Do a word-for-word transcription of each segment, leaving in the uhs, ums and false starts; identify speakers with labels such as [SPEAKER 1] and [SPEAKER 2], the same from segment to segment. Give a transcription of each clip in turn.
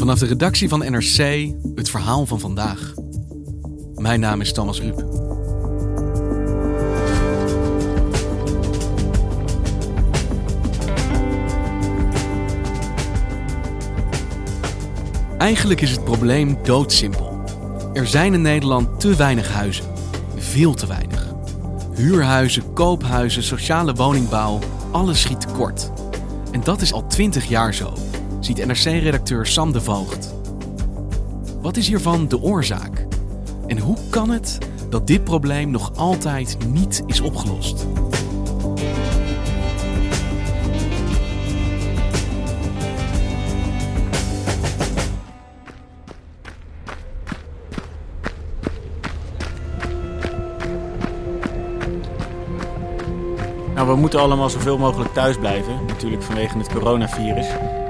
[SPEAKER 1] Vanaf de redactie van N R C, het verhaal van vandaag. Mijn naam is Thomas Ruip. Eigenlijk is het probleem doodsimpel. Er zijn in Nederland te weinig huizen. Veel te weinig. Huurhuizen, koophuizen, sociale woningbouw, alles schiet tekort. En dat is al twintig jaar zo, ziet N R C-redacteur Sam de Voogd. Wat is hiervan de oorzaak? En hoe kan het dat dit probleem nog altijd niet is opgelost?
[SPEAKER 2] Nou, we moeten allemaal zoveel mogelijk thuis blijven, natuurlijk vanwege het coronavirus.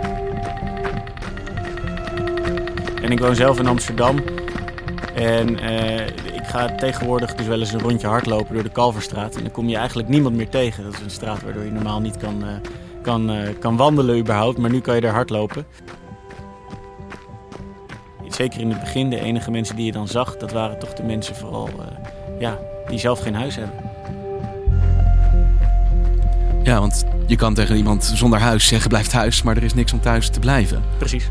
[SPEAKER 2] En ik woon zelf in Amsterdam en uh, ik ga tegenwoordig dus wel eens een rondje hardlopen door de Kalverstraat. En dan kom je eigenlijk niemand meer tegen. Dat is een straat waardoor je normaal niet kan, uh, kan, uh, kan wandelen überhaupt, maar nu kan je daar hardlopen. Zeker in het begin, de enige mensen die je dan zag, dat waren toch de mensen vooral uh, ja, die zelf geen huis hebben.
[SPEAKER 1] Ja, want je kan tegen iemand zonder huis zeggen blijf thuis, maar er is niks om thuis te blijven.
[SPEAKER 2] Precies.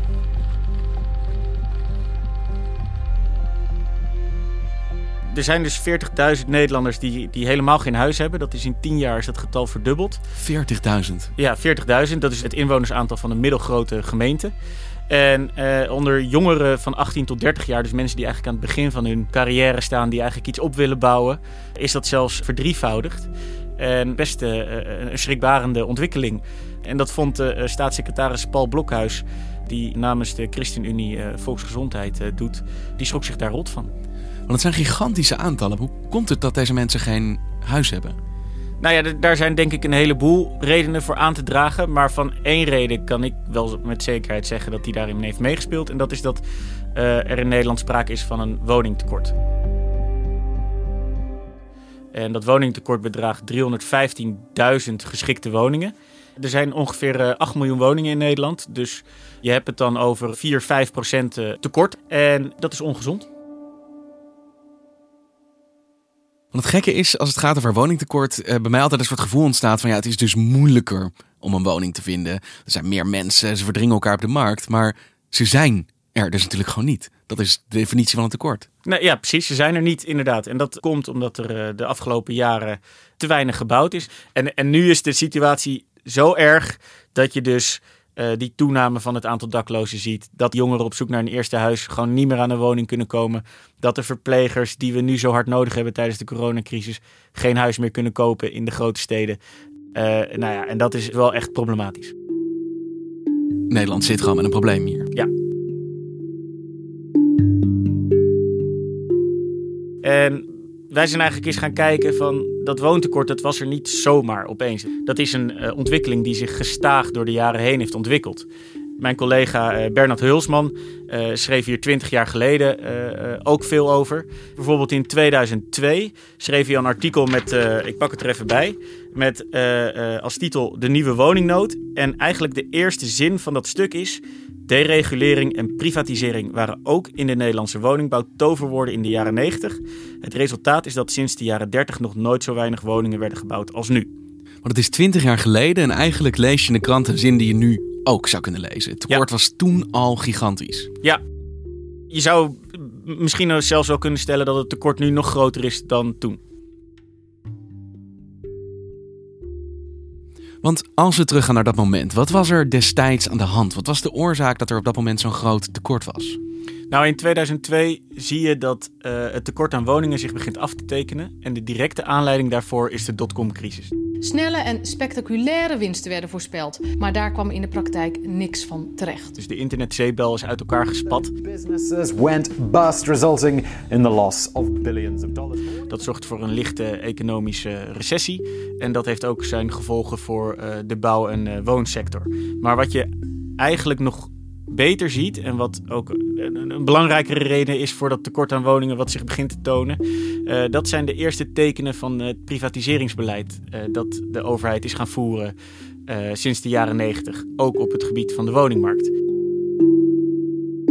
[SPEAKER 2] Er zijn dus veertigduizend Nederlanders die, die helemaal geen huis hebben. Dat is in tien jaar is dat getal verdubbeld.
[SPEAKER 1] veertigduizend?
[SPEAKER 2] Ja, veertigduizend. Dat is het inwonersaantal van een middelgrote gemeente. En eh, onder jongeren van achttien tot dertig jaar, dus mensen die eigenlijk aan het begin van hun carrière staan, die eigenlijk iets op willen bouwen, is dat zelfs verdrievoudigd. En best uh, een schrikbarende ontwikkeling. En dat vond uh, staatssecretaris Paul Blokhuis, die namens de ChristenUnie uh, Volksgezondheid uh, doet, die schrok zich daar rot van.
[SPEAKER 1] Want het zijn gigantische aantallen. Hoe komt het dat deze mensen geen huis hebben?
[SPEAKER 2] Nou ja, d- daar zijn denk ik een heleboel redenen voor aan te dragen. Maar van één reden kan ik wel met zekerheid zeggen dat die daarin heeft meegespeeld. En dat is dat uh, er in Nederland sprake is van een woningtekort. En dat woningtekort bedraagt driehonderdvijftienduizend geschikte woningen. Er zijn ongeveer acht miljoen woningen in Nederland. Dus je hebt het dan over vier, vijf procent tekort. En dat is ongezond.
[SPEAKER 1] Want het gekke is, als het gaat over woningtekort, uh, bij mij altijd een soort gevoel ontstaat van ja, het is dus moeilijker om een woning te vinden. Er zijn meer mensen, ze verdringen elkaar op de markt, maar ze zijn er dus natuurlijk gewoon niet. Dat is de definitie van een tekort.
[SPEAKER 2] Nou, ja, precies. Ze zijn er niet, inderdaad. En dat komt omdat er uh, de afgelopen jaren te weinig gebouwd is. En, en nu is de situatie zo erg dat je dus uh, die toename van het aantal daklozen ziet. Dat jongeren op zoek naar een eerste huis gewoon niet meer aan een woning kunnen komen. Dat de verplegers die we nu zo hard nodig hebben tijdens de coronacrisis geen huis meer kunnen kopen in de grote steden. Uh, nou ja, en dat is wel echt problematisch.
[SPEAKER 1] Nederland zit gewoon met een probleem hier.
[SPEAKER 2] Ja. En wij zijn eigenlijk eens gaan kijken van dat woontekort, dat was er niet zomaar opeens. Dat is een uh, ontwikkeling die zich gestaag door de jaren heen heeft ontwikkeld. Mijn collega uh, Bernard Hulsman uh, schreef hier twintig jaar geleden uh, uh, ook veel over. Bijvoorbeeld in tweeduizend twee schreef hij een artikel met, uh, ik pak het er even bij, met uh, uh, als titel De Nieuwe Woningnood. En eigenlijk de eerste zin van dat stuk is: deregulering en privatisering waren ook in de Nederlandse woningbouw toverwoorden in de jaren negentig. Het resultaat is dat sinds de jaren dertig nog nooit zo weinig woningen werden gebouwd als nu.
[SPEAKER 1] Want het is twintig jaar geleden en eigenlijk lees je in de krant een zin die je nu ook zou kunnen lezen. Het tekort ja. was toen al gigantisch.
[SPEAKER 2] Ja, je zou misschien zelfs wel kunnen stellen dat het tekort nu nog groter is dan toen.
[SPEAKER 1] Want als we teruggaan naar dat moment, wat was er destijds aan de hand? Wat was de oorzaak dat er op dat moment zo'n groot tekort was?
[SPEAKER 2] Nou, in tweeduizend twee zie je dat uh, het tekort aan woningen zich begint af te tekenen. En de directe aanleiding daarvoor is de dotcom-crisis.
[SPEAKER 3] Snelle en spectaculaire winsten werden voorspeld, maar daar kwam in de praktijk niks van terecht.
[SPEAKER 2] Dus de internetzeepbel is uit elkaar gespat.
[SPEAKER 4] Businesses went bust, resulting in the loss of billions of dollars.
[SPEAKER 2] Dat zorgt voor een lichte economische recessie. En dat heeft ook zijn gevolgen voor uh, de bouw- en uh, woonsector. Maar wat je eigenlijk nog beter ziet en wat ook een, een belangrijkere reden is voor dat tekort aan woningen wat zich begint te tonen, uh, dat zijn de eerste tekenen van het privatiseringsbeleid uh, dat de overheid is gaan voeren uh, sinds de jaren negentig, ook op het gebied van de woningmarkt.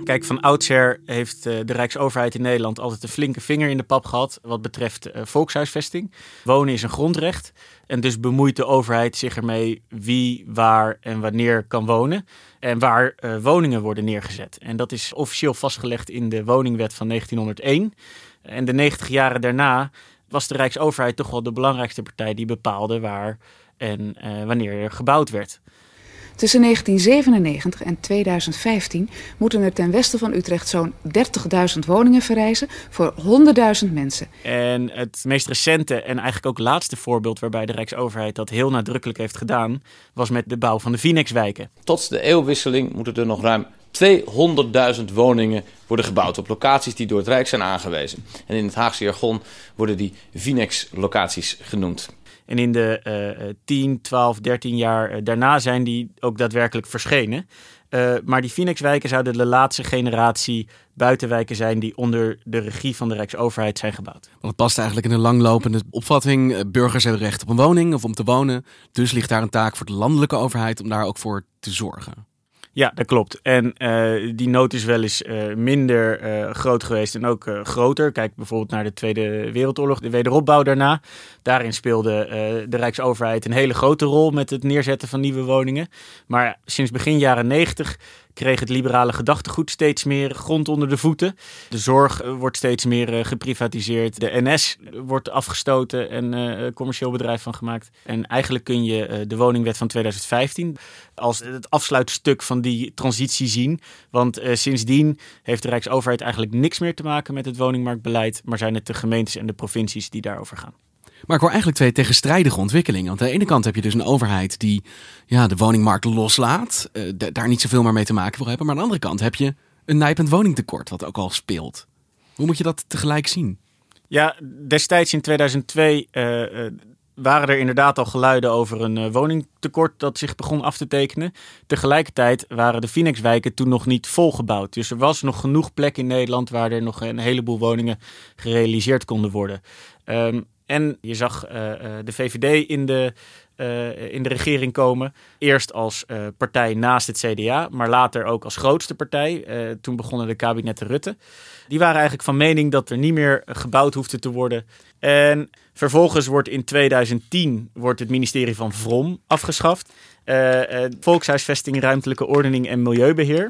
[SPEAKER 2] Kijk, van oudsher heeft de Rijksoverheid in Nederland altijd een flinke vinger in de pap gehad wat betreft uh, volkshuisvesting. Wonen is een grondrecht en dus bemoeit de overheid zich ermee wie, waar en wanneer kan wonen. En waar uh, woningen worden neergezet. En dat is officieel vastgelegd in de woningwet van negentienhonderdéén. En de negentig jaren daarna was de Rijksoverheid toch wel de belangrijkste partij die bepaalde waar en uh, wanneer er gebouwd werd.
[SPEAKER 5] Tussen negentien zevenennegentig en tweeduizend vijftien moeten er ten westen van Utrecht zo'n dertigduizend woningen verrijzen voor honderdduizend mensen.
[SPEAKER 2] En het meest recente en eigenlijk ook laatste voorbeeld waarbij de Rijksoverheid dat heel nadrukkelijk heeft gedaan, was met de bouw van de Vinex-wijken.
[SPEAKER 6] Tot de eeuwwisseling moeten er nog ruim tweehonderdduizend woningen worden gebouwd op locaties die door het Rijk zijn aangewezen. En in het Haagse jargon worden die Vinex-locaties genoemd.
[SPEAKER 2] En in de uh, tien, twaalf, dertien jaar uh, daarna zijn die ook daadwerkelijk verschenen. Uh, maar die Vinex-wijken zouden de laatste generatie buitenwijken zijn die onder de regie van de Rijksoverheid zijn gebouwd.
[SPEAKER 1] Want het past eigenlijk in een langlopende opvatting. Burgers hebben recht op een woning of om te wonen. Dus ligt daar een taak voor de landelijke overheid om daar ook voor te zorgen.
[SPEAKER 2] Ja, dat klopt. En uh, die nood is wel eens uh, minder uh, groot geweest en ook uh, groter. Kijk bijvoorbeeld naar de Tweede Wereldoorlog, de wederopbouw daarna. Daarin speelde uh, de Rijksoverheid een hele grote rol met het neerzetten van nieuwe woningen. Maar sinds begin jaren negentig kreeg het liberale gedachtegoed steeds meer grond onder de voeten. De zorg uh, wordt steeds meer uh, geprivatiseerd. De N S wordt afgestoten en uh, een commercieel bedrijf van gemaakt. En eigenlijk kun je uh, de woningwet van tweeduizend vijftien als het afsluitstuk van die transitie zien. Want uh, sindsdien heeft de Rijksoverheid eigenlijk niks meer te maken met het woningmarktbeleid, maar zijn het de gemeentes en de provincies die daarover gaan.
[SPEAKER 1] Maar ik hoor eigenlijk twee tegenstrijdige ontwikkelingen. Want aan de ene kant heb je dus een overheid die ja, de woningmarkt loslaat, uh, d- daar niet zoveel meer mee te maken wil hebben. Maar aan de andere kant heb je een nijpend woningtekort wat ook al speelt. Hoe moet je dat tegelijk zien?
[SPEAKER 2] Ja, destijds in tweeduizend twee uh, uh, waren er inderdaad al geluiden over een uh, woningtekort dat zich begon af te tekenen. Tegelijkertijd waren de Vinex-wijken toen nog niet volgebouwd. Dus er was nog genoeg plek in Nederland waar er nog een heleboel woningen gerealiseerd konden worden. Um, En je zag uh, de V V D in de, uh, in de regering komen. Eerst als uh, partij naast het C D A, maar later ook als grootste partij. Uh, toen begonnen de kabinetten Rutte. Die waren eigenlijk van mening dat er niet meer gebouwd hoefde te worden. En vervolgens wordt in tweeduizend tien wordt het ministerie van Vrom afgeschaft. Uh, uh, Volkshuisvesting, Ruimtelijke Ordening en Milieubeheer.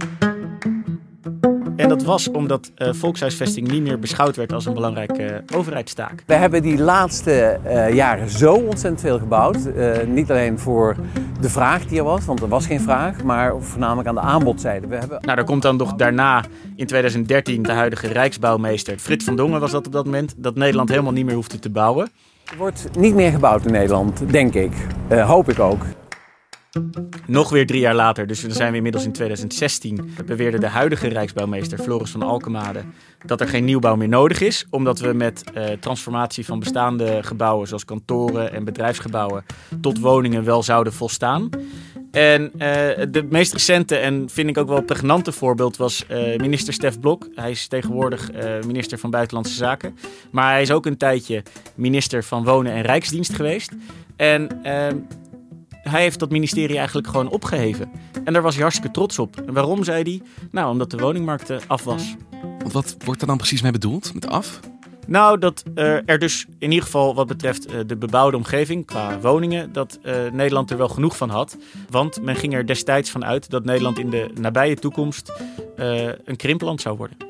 [SPEAKER 2] En dat was omdat uh, volkshuisvesting niet meer beschouwd werd als een belangrijke uh, overheidstaak.
[SPEAKER 7] We hebben die laatste uh, jaren zo ontzettend veel gebouwd. Uh, niet alleen voor de vraag die er was, want er was geen vraag, maar voornamelijk aan de aanbodzijde. We hebben...
[SPEAKER 2] Nou, daar komt dan nog daarna in tweeduizend dertien de huidige Rijksbouwmeester Frits van Dongen was dat op dat moment, dat Nederland helemaal niet meer hoefde te bouwen.
[SPEAKER 7] Er wordt niet meer gebouwd in Nederland, denk ik. Uh, hoop ik ook.
[SPEAKER 2] Nog weer drie jaar later, dus dan zijn we inmiddels in tweeduizend zestien, beweerde de huidige Rijksbouwmeester Floris van Alkemade dat er geen nieuwbouw meer nodig is, omdat we met uh, transformatie van bestaande gebouwen zoals kantoren en bedrijfsgebouwen tot woningen wel zouden volstaan. En uh, de meest recente en vind ik ook wel pregnante voorbeeld was uh, minister Stef Blok. Hij is tegenwoordig uh, minister van Buitenlandse Zaken, maar hij is ook een tijdje minister van Wonen en Rijksdienst geweest. En uh, Hij heeft dat ministerie eigenlijk gewoon opgeheven. En daar was hij hartstikke trots op. En waarom, zei hij? Nou, omdat de woningmarkt af was.
[SPEAKER 1] Want wat wordt er dan precies mee bedoeld, met af?
[SPEAKER 2] Nou, dat uh, er dus in ieder geval wat betreft uh, de bebouwde omgeving qua woningen, dat uh, Nederland er wel genoeg van had. Want men ging er destijds van uit dat Nederland in de nabije toekomst uh, een krimpland zou worden.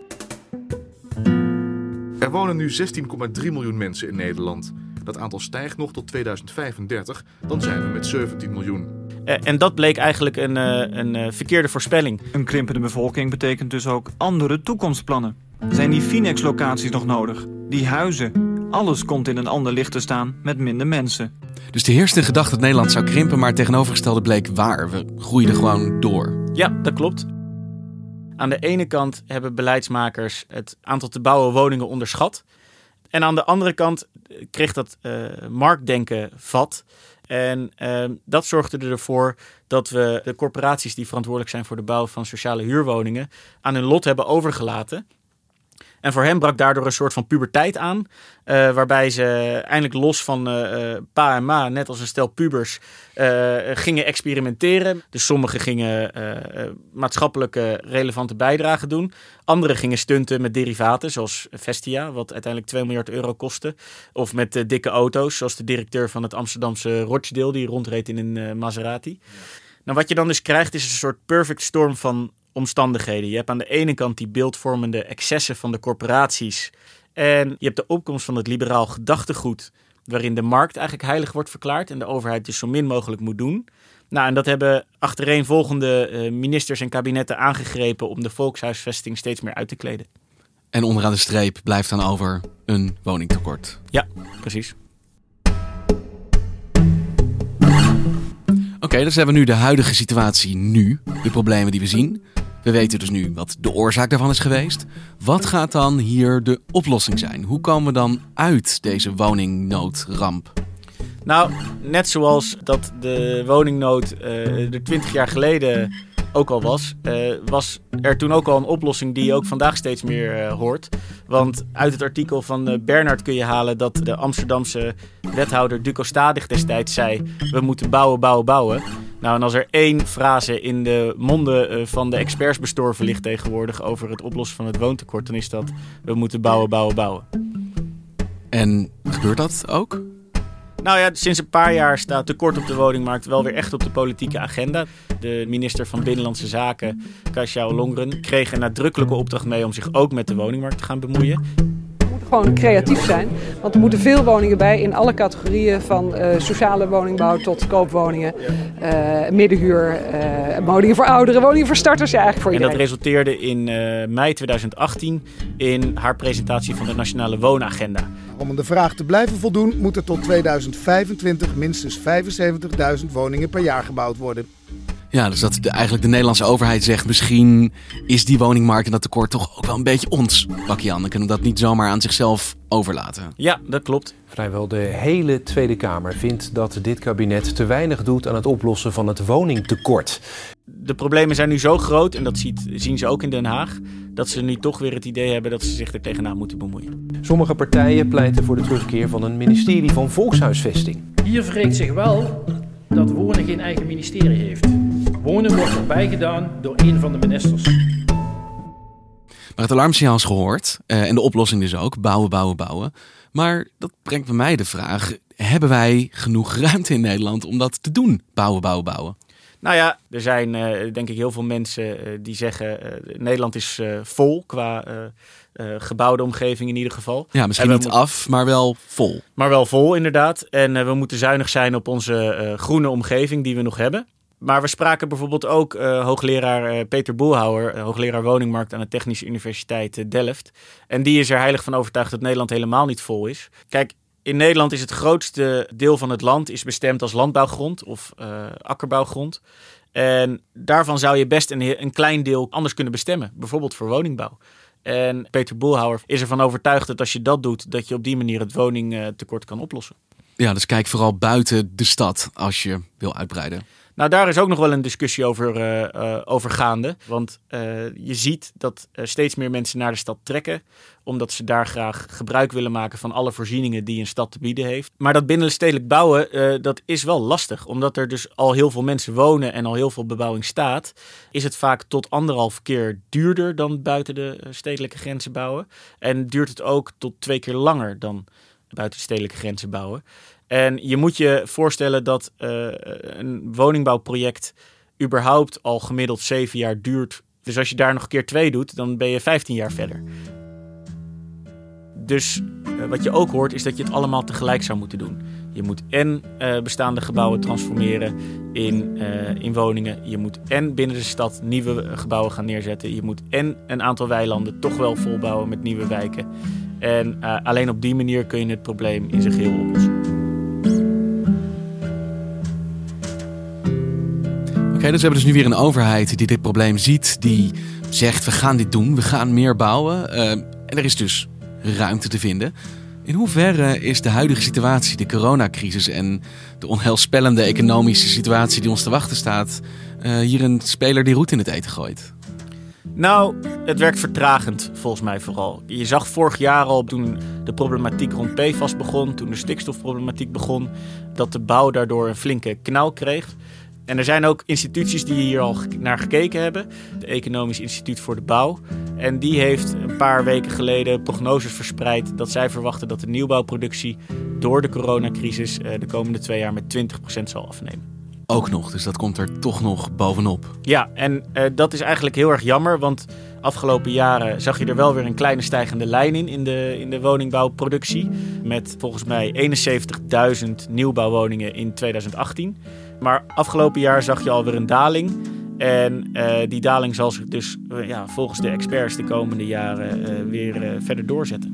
[SPEAKER 8] Er wonen nu zestien komma drie miljoen mensen in Nederland. Dat aantal stijgt nog tot tweeduizend vijfendertig, dan zijn we met zeventien miljoen.
[SPEAKER 2] Uh, en dat bleek eigenlijk een, uh, een uh, verkeerde voorspelling.
[SPEAKER 9] Een krimpende bevolking betekent dus ook andere toekomstplannen. Zijn die Vinex-locaties nog nodig? Die huizen? Alles komt in een ander licht te staan met minder mensen.
[SPEAKER 1] Dus de heerste gedachte dat Nederland zou krimpen, maar het tegenovergestelde bleek waar. We groeiden gewoon door.
[SPEAKER 2] Ja, dat klopt. Aan de ene kant hebben beleidsmakers het aantal te bouwen woningen onderschat. En aan de andere kant kreeg dat uh, marktdenken vat. En uh, dat zorgde ervoor dat we de corporaties die verantwoordelijk zijn voor de bouw van sociale huurwoningen aan hun lot hebben overgelaten. En voor hen brak daardoor een soort van puberteit aan. Uh, waarbij ze eindelijk los van uh, pa en ma, net als een stel pubers, uh, gingen experimenteren. Dus sommigen gingen uh, maatschappelijke relevante bijdragen doen. Anderen gingen stunten met derivaten, zoals Vestia, wat uiteindelijk twee miljard euro kostte. Of met uh, dikke auto's, zoals de directeur van het Amsterdamse Rochdale, die rondreed in een uh, Maserati. Ja. Nou, wat je dan dus krijgt is een soort perfect storm van omstandigheden. Je hebt aan de ene kant die beeldvormende excessen van de corporaties. En je hebt de opkomst van het liberaal gedachtegoed, waarin de markt eigenlijk heilig wordt verklaard en de overheid dus zo min mogelijk moet doen. Nou, en dat hebben achtereenvolgende uh, ministers en kabinetten aangegrepen om de volkshuisvesting steeds meer uit te kleden.
[SPEAKER 1] En onderaan de streep blijft dan over een woningtekort.
[SPEAKER 2] Ja, precies.
[SPEAKER 1] Oké, okay, dus hebben we nu de huidige situatie nu, de problemen die we zien. We weten dus nu wat de oorzaak daarvan is geweest. Wat gaat dan hier de oplossing zijn? Hoe komen we dan uit deze woningnoodramp?
[SPEAKER 2] Nou, net zoals dat de woningnood uh, er twintig jaar geleden ook al was, uh, was er toen ook al een oplossing die je ook vandaag steeds meer uh, hoort. Want uit het artikel van uh, Bernhard kun je halen dat de Amsterdamse wethouder Duco Stadig destijds zei: we moeten bouwen, bouwen, bouwen. Nou, en als er één frase in de monden uh, van de experts bestorven ligt tegenwoordig over het oplossen van het woontekort, dan is dat: we moeten bouwen, bouwen, bouwen.
[SPEAKER 1] En gebeurt dat ook?
[SPEAKER 2] Nou ja, sinds een paar jaar staat tekort op de woningmarkt wel weer echt op de politieke agenda. De minister van Binnenlandse Zaken, Kasia Ollongren, kreeg een nadrukkelijke opdracht mee om zich ook met de woningmarkt te gaan bemoeien.
[SPEAKER 10] We moeten gewoon creatief zijn, want er moeten veel woningen bij in alle categorieën van uh, sociale woningbouw tot koopwoningen, uh, middenhuur, uh, woningen voor ouderen, woningen voor starters, ja, eigenlijk voor iedereen.
[SPEAKER 2] En dat resulteerde in uh, mei tweeduizend achttien in haar presentatie van de Nationale Woonagenda.
[SPEAKER 11] Om aan de vraag te blijven voldoen, moeten tot tweeduizend vijfentwintig minstens vijfenzeventigduizend woningen per jaar gebouwd worden.
[SPEAKER 1] Ja, dus dat de, eigenlijk de Nederlandse overheid zegt, misschien is die woningmarkt en dat tekort toch ook wel een beetje ons pakje aan. Dan kunnen we dat niet zomaar aan zichzelf overlaten.
[SPEAKER 2] Ja, dat klopt.
[SPEAKER 12] Vrijwel de hele Tweede Kamer vindt dat dit kabinet te weinig doet aan het oplossen van het woningtekort.
[SPEAKER 2] De problemen zijn nu zo groot, en dat ziet, zien ze ook in Den Haag, dat ze nu toch weer het idee hebben dat ze zich er tegenaan moeten bemoeien.
[SPEAKER 12] Sommige partijen pleiten voor de terugkeer van een ministerie van Volkshuisvesting.
[SPEAKER 13] Hier wreekt zich wel dat wonen geen eigen ministerie heeft. Wonen wordt erbij gedaan door een van de ministers.
[SPEAKER 1] Maar het alarmsignaal is gehoord, uh, en de oplossing dus ook, bouwen, bouwen, bouwen. Maar dat brengt bij mij de vraag, hebben wij genoeg ruimte in Nederland om dat te doen? Bouwen, bouwen, bouwen.
[SPEAKER 2] Nou ja, er zijn uh, denk ik heel veel mensen uh, die zeggen, uh, Nederland is uh, vol qua uh, uh, gebouwde omgeving in ieder geval.
[SPEAKER 1] Ja, misschien niet moeten... af, maar wel vol.
[SPEAKER 2] Maar wel vol inderdaad. En uh, we moeten zuinig zijn op onze uh, groene omgeving die we nog hebben. Maar we spraken bijvoorbeeld ook uh, hoogleraar uh, Peter Boelhouwer, uh, hoogleraar woningmarkt aan de Technische Universiteit uh, Delft. En die is er heilig van overtuigd dat Nederland helemaal niet vol is. Kijk, in Nederland is het grootste deel van het land is bestemd als landbouwgrond of uh, akkerbouwgrond. En daarvan zou je best een, een klein deel anders kunnen bestemmen, bijvoorbeeld voor woningbouw. En Peter Boelhouwer is ervan overtuigd dat als je dat doet, dat je op die manier het woningtekort kan oplossen.
[SPEAKER 1] Ja, dus kijk vooral buiten de stad als je wil uitbreiden.
[SPEAKER 2] Nou, daar is ook nog wel een discussie over, uh, uh, over gaande. Want uh, je ziet dat uh, steeds meer mensen naar de stad trekken, omdat ze daar graag gebruik willen maken van alle voorzieningen die een stad te bieden heeft. Maar dat binnenstedelijk bouwen, uh, dat is wel lastig. Omdat er dus al heel veel mensen wonen en al heel veel bebouwing staat, is het vaak tot anderhalf keer duurder dan buiten de stedelijke grenzen bouwen. En duurt het ook tot twee keer langer dan buiten de stedelijke grenzen bouwen. En je moet je voorstellen dat uh, een woningbouwproject überhaupt al gemiddeld zeven jaar duurt. Dus als je daar nog een keer twee doet, dan ben je vijftien jaar verder. Dus uh, wat je ook hoort is dat je het allemaal tegelijk zou moeten doen. Je moet en uh, bestaande gebouwen transformeren in, uh, in woningen. Je moet en binnen de stad nieuwe gebouwen gaan neerzetten. Je moet en een aantal weilanden toch wel volbouwen met nieuwe wijken. En uh, alleen op die manier kun je het probleem in zijn geheel oplossen.
[SPEAKER 1] Oké, okay, dus we hebben dus nu weer een overheid die dit probleem ziet, die zegt we gaan dit doen, we gaan meer bouwen. Uh, en er is dus ruimte te vinden. In hoeverre is de huidige situatie, de coronacrisis en de onheilspellende economische situatie die ons te wachten staat, uh, hier een speler die roet in het eten gooit?
[SPEAKER 2] Nou, het werkt vertragend volgens mij vooral. Je zag vorig jaar al, toen de problematiek rond P F A S begon, toen de stikstofproblematiek begon, dat de bouw daardoor een flinke knauw kreeg. En er zijn ook instituties die hier al naar gekeken hebben. Het Economisch Instituut voor de Bouw. En die heeft een paar weken geleden prognoses verspreid dat zij verwachten dat de nieuwbouwproductie door de coronacrisis de komende twee jaar met twintig procent zal afnemen.
[SPEAKER 1] Ook nog, dus dat komt er toch nog bovenop.
[SPEAKER 2] Ja, en uh, dat is eigenlijk heel erg jammer, want afgelopen jaren zag je er wel weer een kleine stijgende lijn in, in de, in de woningbouwproductie. Met volgens mij eenenzeventigduizend nieuwbouwwoningen in tweeduizend achttien. Maar afgelopen jaar zag je alweer een daling. En uh, die daling zal zich dus uh, ja, volgens de experts de komende jaren uh, weer uh, verder doorzetten.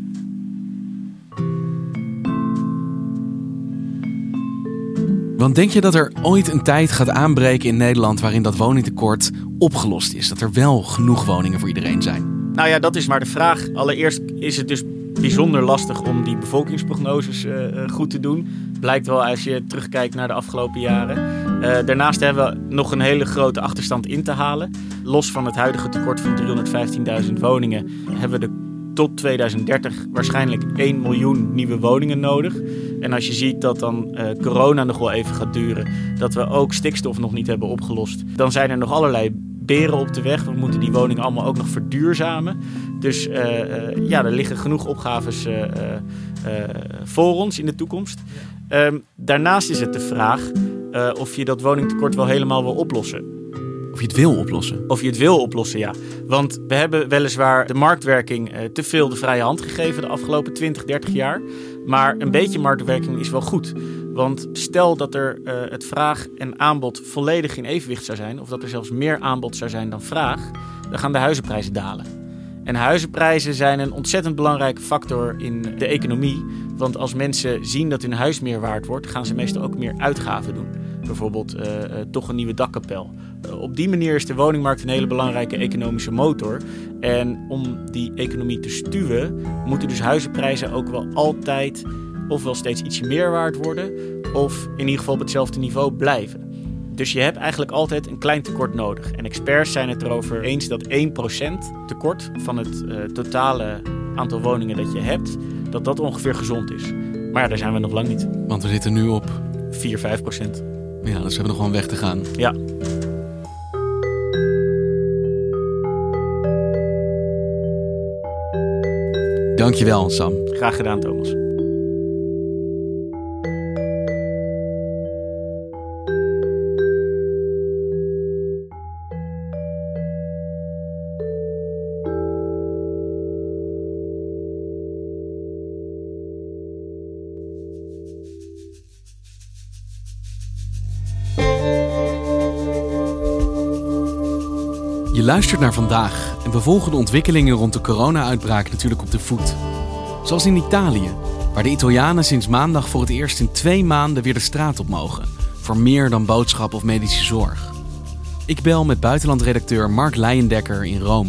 [SPEAKER 1] Want denk je dat er ooit een tijd gaat aanbreken in Nederland waarin dat woningtekort opgelost is? Dat er wel genoeg woningen voor iedereen zijn?
[SPEAKER 2] Nou ja, dat is maar de vraag. Allereerst is het dus bijzonder lastig om die bevolkingsprognoses uh, goed te doen. Blijkt wel als je terugkijkt naar de afgelopen jaren. Uh, daarnaast hebben we nog een hele grote achterstand in te halen. Los van het huidige tekort van driehonderdvijftienduizend woningen hebben we de tot tweeduizend dertig waarschijnlijk één miljoen nieuwe woningen nodig. En als je ziet dat dan uh, corona nog wel even gaat duren, dat we ook stikstof nog niet hebben opgelost, dan zijn er nog allerlei beren op de weg. We moeten die woningen allemaal ook nog verduurzamen. Dus uh, uh, ja, er liggen genoeg opgaves uh, uh, uh, voor ons in de toekomst. Um, daarnaast is het de vraag uh, of je dat woningtekort wel helemaal wil oplossen.
[SPEAKER 1] Of je het wil oplossen.
[SPEAKER 2] Of je het wil oplossen, ja. Want we hebben weliswaar de marktwerking uh, te veel de vrije hand gegeven de afgelopen twintig, dertig jaar. Maar een beetje marktwerking is wel goed. Want stel dat er uh, het vraag en aanbod volledig in evenwicht zou zijn, of dat er zelfs meer aanbod zou zijn dan vraag, dan gaan de huizenprijzen dalen. En huizenprijzen zijn een ontzettend belangrijke factor in de economie. Want als mensen zien dat hun huis meer waard wordt, gaan ze meestal ook meer uitgaven doen. Bijvoorbeeld uh, uh, toch een nieuwe dakkapel. Uh, op die manier is de woningmarkt een hele belangrijke economische motor. En om die economie te stuwen, moeten dus huizenprijzen ook wel altijd ofwel steeds ietsje meer waard worden, of in ieder geval op hetzelfde niveau blijven. Dus je hebt eigenlijk altijd een klein tekort nodig. En experts zijn het erover eens dat één procent tekort van het uh, totale aantal woningen dat je hebt, dat dat ongeveer gezond is. Maar ja, daar zijn we nog lang niet.
[SPEAKER 1] Want we zitten nu op
[SPEAKER 2] vier, vijf procent.
[SPEAKER 1] Ja, dus we hebben nog wel een weg te gaan.
[SPEAKER 2] Ja.
[SPEAKER 1] Dankjewel, Sam.
[SPEAKER 2] Graag gedaan, Thomas.
[SPEAKER 1] Je luistert naar Vandaag en we volgen de ontwikkelingen rond de corona-uitbraak natuurlijk op de voet. Zoals in Italië, waar de Italianen sinds maandag voor het eerst in twee maanden weer de straat op mogen. Voor meer dan boodschap of medische zorg. Ik bel met buitenlandredacteur Mark Leijendekker in Rome.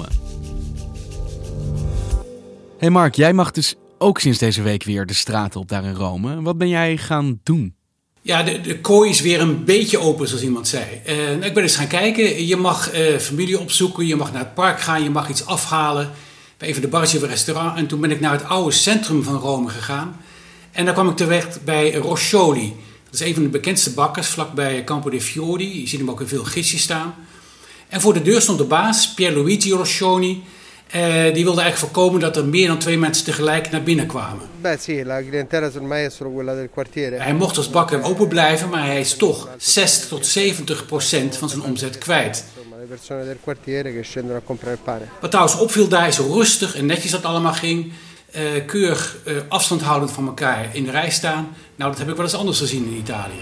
[SPEAKER 1] Hey Mark, jij mag dus ook sinds deze week weer de straat op daar in Rome. Wat ben jij gaan doen?
[SPEAKER 14] Ja, de, de kooi is weer een beetje open, zoals iemand zei. Uh, ik ben eens gaan kijken. Je mag uh, familie opzoeken, je mag naar het park gaan, je mag iets afhalen. Bij even de barretje of een restaurant. En toen ben ik naar het oude centrum van Rome gegaan. En daar kwam ik terecht bij Roscioli. Dat is een van de bekendste bakkers, vlakbij Campo dei Fiori. Je ziet hem ook in veel gidsjes staan. En voor de deur stond de baas, Pierluigi Roscioli. Uh, die wilde eigenlijk voorkomen dat er meer dan twee mensen tegelijk naar binnen kwamen.
[SPEAKER 15] Beh, sì, la clientela ormai è solo quella del quartiere.
[SPEAKER 14] Hij mocht als bakker open blijven, maar hij is toch zestig tot zeventig procent van zijn omzet kwijt.
[SPEAKER 15] Le persone del quartiere che scendono a comprare il pane.
[SPEAKER 14] Wat trouwens opviel daar is hoe rustig en netjes dat allemaal ging. Uh, keurig uh, afstand houdend van elkaar in de rij staan. Nou, dat heb ik wel eens anders gezien in Italië.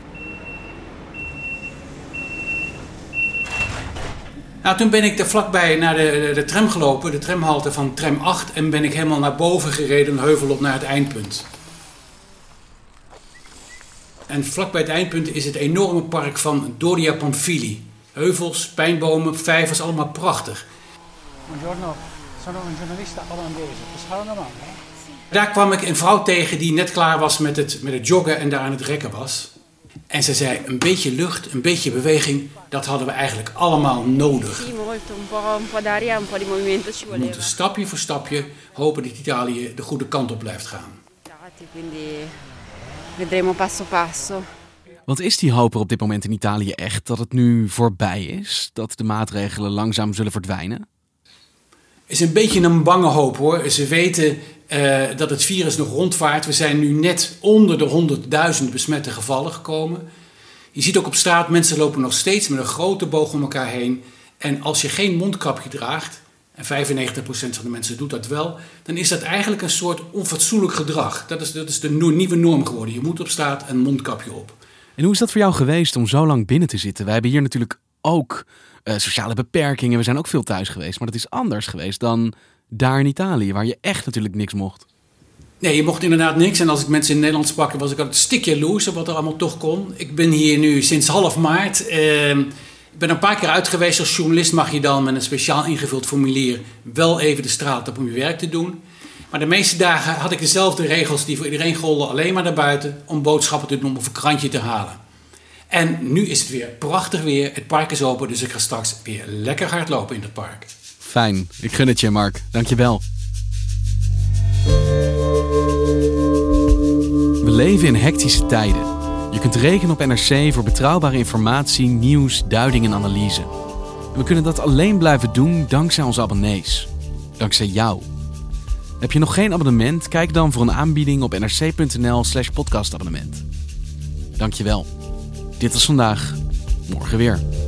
[SPEAKER 14] Nou, toen ben ik er vlakbij naar de, de, de tram gelopen, de tramhalte van tram acht, en ben ik helemaal naar boven gereden, een heuvel op naar het eindpunt. En vlakbij het eindpunt is het enorme park van Doria Pamphili. Heuvels, pijnbomen, vijvers, allemaal prachtig.
[SPEAKER 16] Buongiorno, sono un giornalista olandese. Posso una mano?
[SPEAKER 14] Daar kwam ik een vrouw tegen die net klaar was met het, met het joggen en daar aan het rekken was. En ze zei, een beetje lucht, een beetje beweging, dat hadden we eigenlijk allemaal nodig. We moeten stapje voor stapje hopen dat Italië de goede kant op blijft gaan.
[SPEAKER 1] Want is die hoop er op dit moment in Italië echt dat het nu voorbij is? Dat de maatregelen langzaam zullen verdwijnen?
[SPEAKER 14] Is een beetje een bange hoop hoor. Ze weten uh, dat het virus nog rondvaart. We zijn nu net onder de honderdduizend besmette gevallen gekomen. Je ziet ook op straat, mensen lopen nog steeds met een grote boog om elkaar heen. En als je geen mondkapje draagt, en vijfennegentig procent van de mensen doet dat wel, dan is dat eigenlijk een soort onfatsoenlijk gedrag. Dat is, dat is de no- nieuwe norm geworden. Je moet op straat een mondkapje op.
[SPEAKER 1] En hoe is dat voor jou geweest om zo lang binnen te zitten? Wij hebben hier natuurlijk ook uh, sociale beperkingen. We zijn ook veel thuis geweest. Maar dat is anders geweest dan daar in Italië, waar je echt natuurlijk niks mocht.
[SPEAKER 14] Nee, je mocht inderdaad niks. En als ik mensen in Nederland sprak, was ik altijd een stuk jaloers op wat er allemaal toch kon. Ik ben hier nu sinds half maart. Uh, ik ben een paar keer uit geweest. Als journalist mag je dan met een speciaal ingevuld formulier wel even de straat op om je werk te doen. Maar de meeste dagen had ik dezelfde regels die voor iedereen golden, alleen maar naar buiten om boodschappen te doen of een krantje te halen. En nu is het weer prachtig weer, het park is open, dus ik ga straks weer lekker hardlopen in het park.
[SPEAKER 1] Fijn, ik gun het je Mark, dankjewel. We leven in hectische tijden. Je kunt rekenen op N R C voor betrouwbare informatie, nieuws, duiding en analyse. En we kunnen dat alleen blijven doen dankzij onze abonnees. Dankzij jou. Heb je nog geen abonnement? Kijk dan voor een aanbieding op nrc.nl slash podcastabonnement. Dankjewel. Dit was vandaag. Morgen weer.